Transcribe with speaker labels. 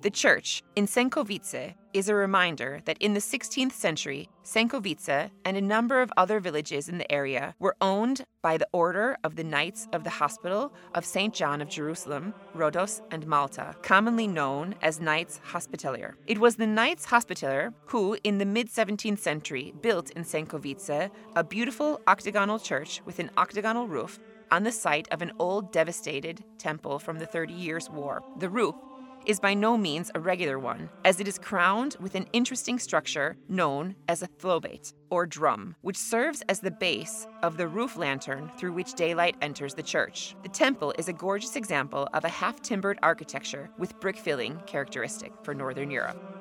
Speaker 1: The church in Sękowice is a reminder that in the 16th century, Sękowice and a number of other villages in the area were owned by the Order of the Knights of the Hospital of St. John of Jerusalem, Rhodos, and Malta, commonly known as Knights Hospitaller. It was the Knights Hospitaller who, in the mid-17th century, built in Sękowice a beautiful octagonal church with an octagonal roof on the site of an old devastated temple from the 30 Years' War. The roof is by no means a regular one, as it is crowned with an interesting structure known as a thlovate, or drum, which serves as the base of the roof lantern through which daylight enters the church. The temple is a gorgeous example of a half-timbered architecture with brick filling characteristic for Northern Europe.